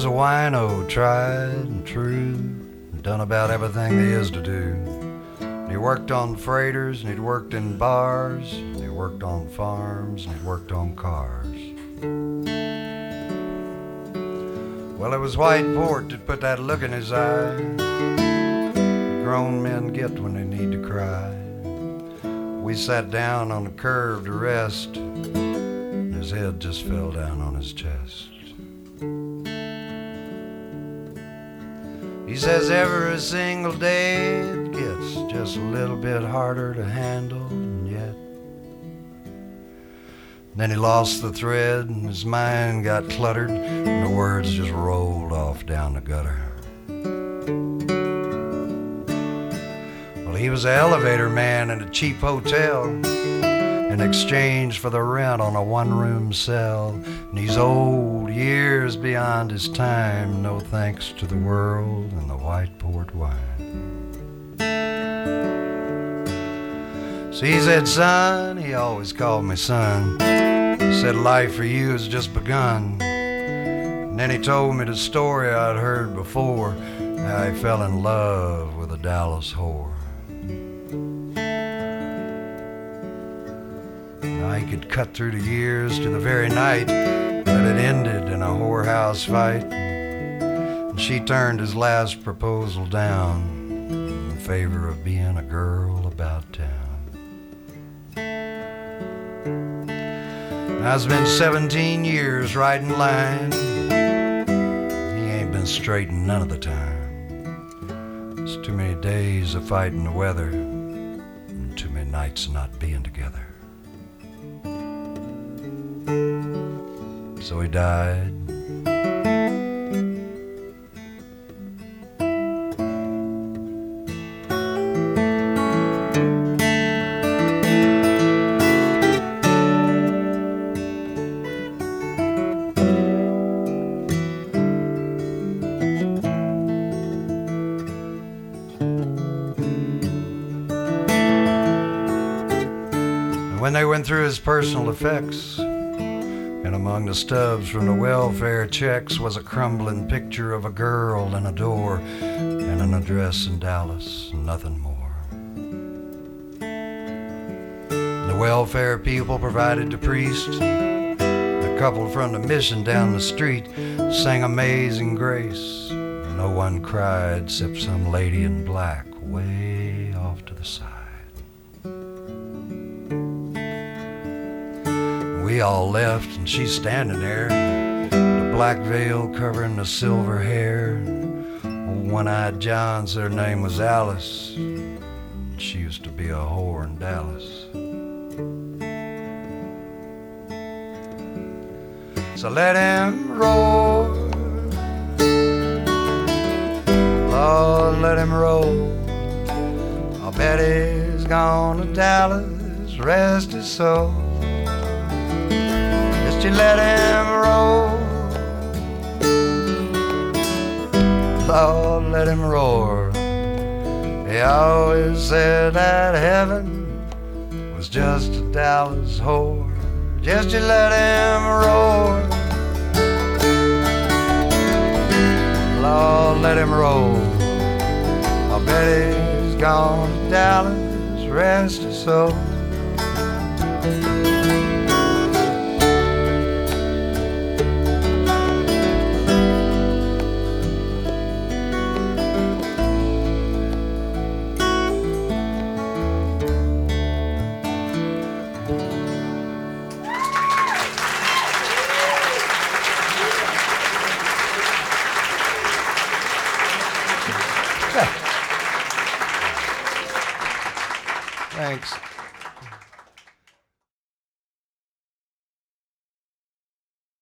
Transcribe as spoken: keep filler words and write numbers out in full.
was a wino, tried and true, done about everything there is to do. And he worked on freighters, and he'd worked in bars, and he worked on farms, and he worked on cars. Well, it was white port that put that look in his eye grown men get when they need to cry. We sat down on the curb to rest, and his head just fell down on his chest. He says every single day it gets just a little bit harder to handle, and yet. Then he lost the thread and his mind got cluttered, and the words just rolled off down the gutter. Well, he was an elevator man in a cheap hotel in exchange for the rent on a one-room cell. And he's old, years beyond his time, no thanks to the world and the white port wine. So he said, son, he always called me son. He said, life for you has just begun. And then he told me the story I'd heard before, how he fell in love with a Dallas whore. Now he could cut through the years to the very night that it ended in a whorehouse fight. And she turned his last proposal down in favor of being a girl about town. Now it's been seventeen years riding line. He ain't been straightened none of the time. It's too many days of fighting the weather and too many nights of not being together. So he died. When they went through his personal effects, and among the stubs from the welfare checks was a crumbling picture of a girl and a door and an address in Dallas, and nothing more. The welfare people provided the priest. A couple from the mission down the street sang Amazing Grace. No one cried except some lady in black way off to the side. We all left, and she's standing there, the black veil covering the silver hair. Old one-eyed John said her name was Alice. She used to be a whore in Dallas. So let him roar, Lord, let him roll. I'll bet he's gone to Dallas, rest his soul. You let him roll, Lord, let him roar. He always said that heaven was just a Dallas whore. Just you let him roar, Lord, let him roll. I bet he's gone to Dallas, rest his soul.